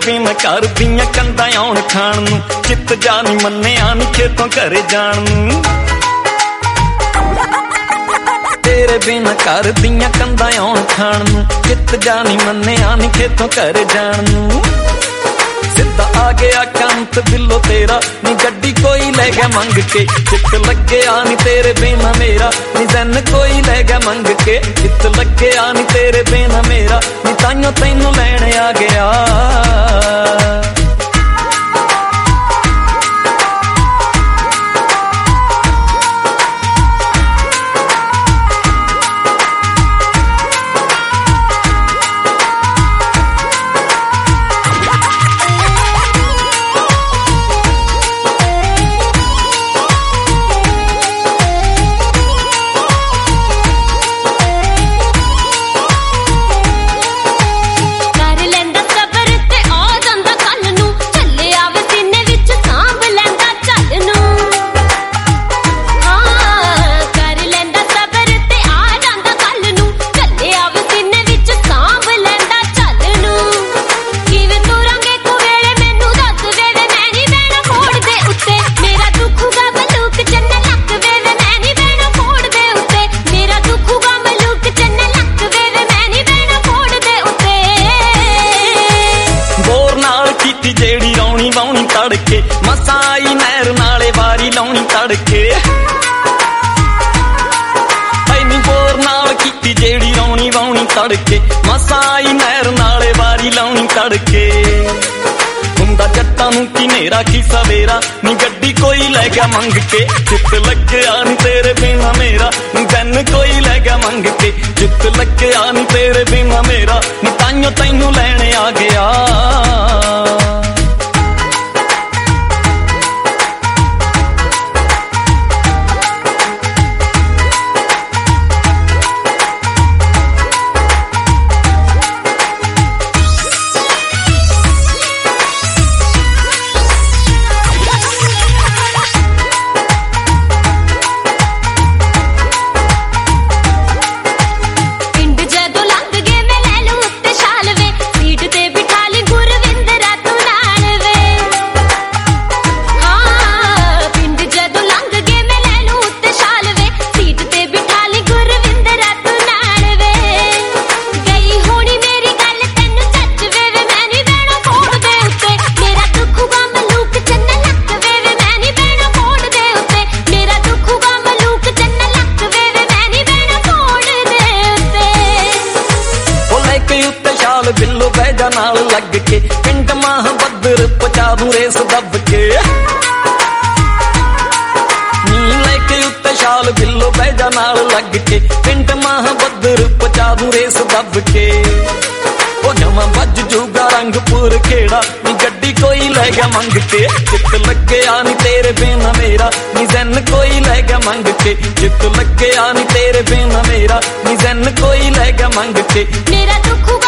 ਬਿਨ ਘਰ ਦੀਆਂ ਕੰਧਾਂ ਆਉਣ ਖਾਣ ਨੂੰ, ਚਿੱਤ ਜਾ ਨੀ ਮੰਨਿਆ ਨੀ ਖੇਤੋਂ ਘਰੇ ਜਾਣ ਨੂੰ। ਤੇਰੇ ਬਿਨ ਘਰ ਦੀਆਂ ਕੰਧਾਂ ਆਉਣ ਖਾਣ ਨੂੰ, ਚਿੱਤ ਜਾ ਨੀ ਮੰਨਿਆ ਨੀ ਖੇਤੋਂ ਘਰੇ ਜਾਣ ਨੂੰ। ਸਿੱਧਾ ਆ ਗਿਆ ਕੰਤ ਦਿਲੋਂ ਤੇਰਾ ਨੀ ਗੱਡੀ ਕੋਈ ਲੈ ਗਿਆ ਮੰਗ ਕੇ, ਚਿੱਤ ਲੱਗਿਆ ਨੀ ਤੇਰੇ ਬਿਨਾ ਮੇਰਾ ਨੀ ਜ਼ਨ ਕੋਈ ਲੈ ਗਿਆ ਮੰਗ ਕੇ, ਚਿੱਤ ਲੱਗਿਆ ਨੀ ਤੇਰੇ ਬਿਨਾ ਮੇਰਾ ਨੀ ਤਾਈਓ ਤੈਨੂੰ ਲੈਣ ਆ ਗਿਆ। ਜਿਹੜੀ ਰੌਣੀ ਵਾਉਣੀ ਤੜਕੇ, ਮਸਾਂ ਆਈ ਨਹਿਰ ਨਾਲੇ ਵਾਰੀ ਲਾਉਣੀ ਤੜਕੇ। ਐਨੀ ਬੋਰ ਨਾਲ ਕੀਤੀ ਜਿਹੜੀ ਰੌਣੀ ਵਾਉਣੀ ਤੜਕੇ, ਮਸਾਂ ਆਈ ਨਹਿਰ ਨਾਲੇ ਵਾਰੀ ਲਾਉਣੀ ਤੜਕੇ। ਹੁੰਦਾ ਜੱਟਾਂ ਨੂੰ ਕੀ ਨੇਰਾ ਕੀ ਸਵੇਰਾ ਨੀ ਗੱਡੀ ਕੋਈ ਲੈ ਗਿਆ ਮੰਗ ਕੇ, ਚਿੱਤ ਲੱਗਿਆ ਨੀ ਤੇਰੇ ਬਿਨਾ ਮੇਰਾ ਨੀ ਜ਼ਨ ਕੋਈ ਲੈ ਗਿਆ ਮੰਗ ਕੇ, ਚਿੱਤ ਲੱਗਿਆ ਨੀ ਤੇਰੇ ਬਿਨਾ ਮੇਰਾ ਨੀ ਤਾਈਓ ਤੈਨੂੰ ਲੈਣ ਆ ਗਿਆ। ਬਿੱਲੋ ਬਹਿ ਜਾ ਨਾਲ ਲੱਗ ਕੇ, ਪਿੰਡ ਮਾਹ ਬੱਦਰ ਪਹੁੰਚਾ ਦੂੰ ਰੇਸ ਦੱਬ ਕੇ। ਨੀ ਲੈ ਕੇ ਉੱਤੇ ਸ਼ਾਲ ਬਿੱਲੋ ਬਹਿ ਜਾ ਨਾਲ ਲੱਗ ਕੇ, ਪਿੰਡ ਮਾਹ ਬੱਦਰ ਪਹੁੰਚਾ ਦੂੰ ਰੇਸ ਦੱਬ ਕੇ। ਉਹ ਜਮਾਂ ਵੱਜ ਜੂਗਾ ਰੰਗਪੁਰ ਖੇੜਾ ਨੀ ਗੱਡੀ ਕੋਈ ਲੈ ਗਿਆ ਮੰਗ ਕੇ, ਚਿੱਤ ਲੱਗਿਆ ਨੀ ਤੇਰੇ ਬਿਨਾ ਮੇਰਾ ਨੀ ਜ਼ਨ ਕੋਈ ਲੈ ਗਿਆ ਮੰਗ ਕੇ, ਚਿੱਤ ਲੱਗਿਆ ਨੀ ਤੇਰੇ ਬਿਨਾ ਮੇਰਾ ਨੀ ਜ਼ਨ ਕੋਈ ਲੈ ਗਿਆ ਮੰਗ ਕੇ। ਮੇਰਾ ਦੁੱਖ